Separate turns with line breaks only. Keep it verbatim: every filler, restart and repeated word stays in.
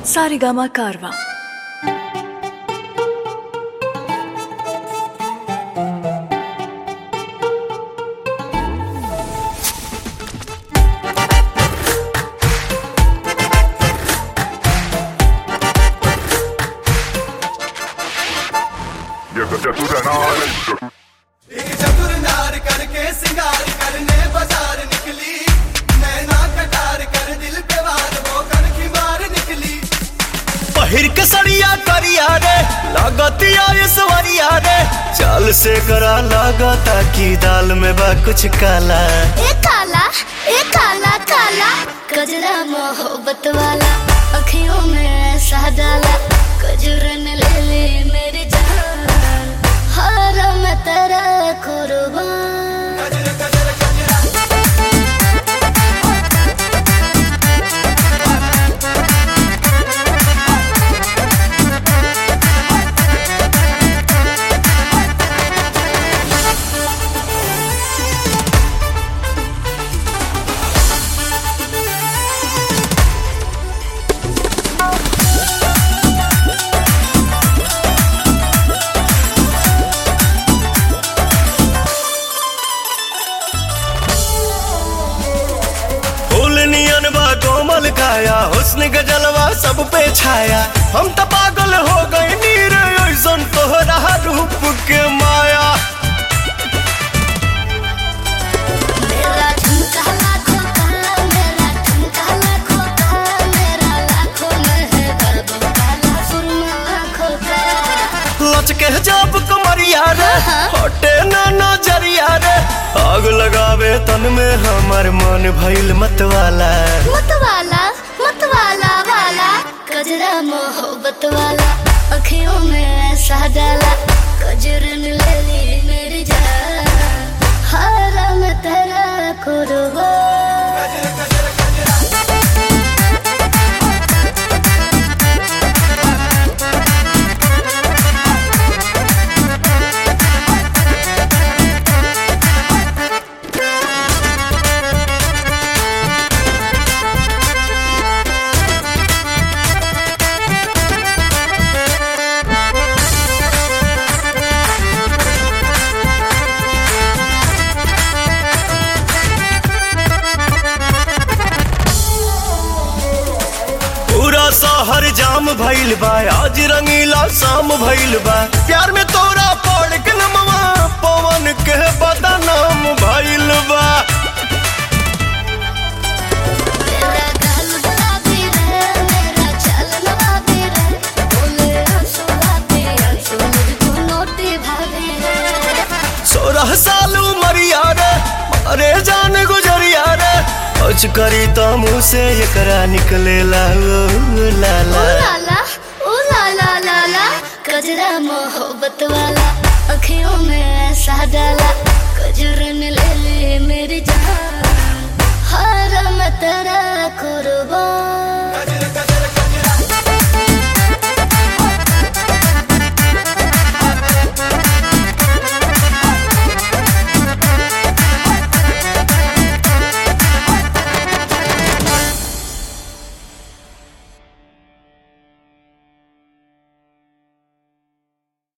सारेगामा कारवा।
एक चतुर नार करके सिंगार करने बाजार निकली, नैना कटार कर दिल पे वार वो कर की मार निकली।
पहिर के सड़िया करिया रे लागतिया सवरिया रे, चाल से करा लागता की दाल में बा कुछ काला।
ए काला ए काला काला कजरा मोहब्बत वाला, अखियों में ऐसा डाला कजरन ले ले मेरी जान, हर मैं तेरा कुर्बान।
कजर कजर कजरा
कोमल काया हुस्न का जलवा सब पे छाया, हम तो पागल हो गए नीर ऐसन तोहरा रूप के माया।
मेरा झुमका लाखों का, मेरा झुमका लाखों का, मेरा लाखों में है बाबू काला सुरमा आँखों का।
लचके जब कमरिया रे हटे ना नजरिया रे, आग लगावे तन में हमार मन भइल मतवाला।
मतवाला मतवाला वाला कजरा मोहब्बत वाला, अखियों में ऐसा डाला कजरन ले ली मेरी जान, हर मैं तेरा कुर्बान।
कजर कजर कजरा
शहर जाम भइल बा, आज रंगीला शाम भइल बा, प्यार में तोरा पड़ के नमवा पवन के बदनाम भइल बा।
मेरा गाल गुलाबी रे, मेरा चाल नवाबी रे, बोले आंसू आते आंसू मुझको नोटी भाभी रे।
सोलह साल उमरिया रे अरे जान गुजरिया रे, कुछ करी तो मुँह से एकरा निकले ला लाला।
ओ लाला ओ लाला लाला कजरा मोहब्बत वाला, अखियों में ऐसा डाला कजरन ले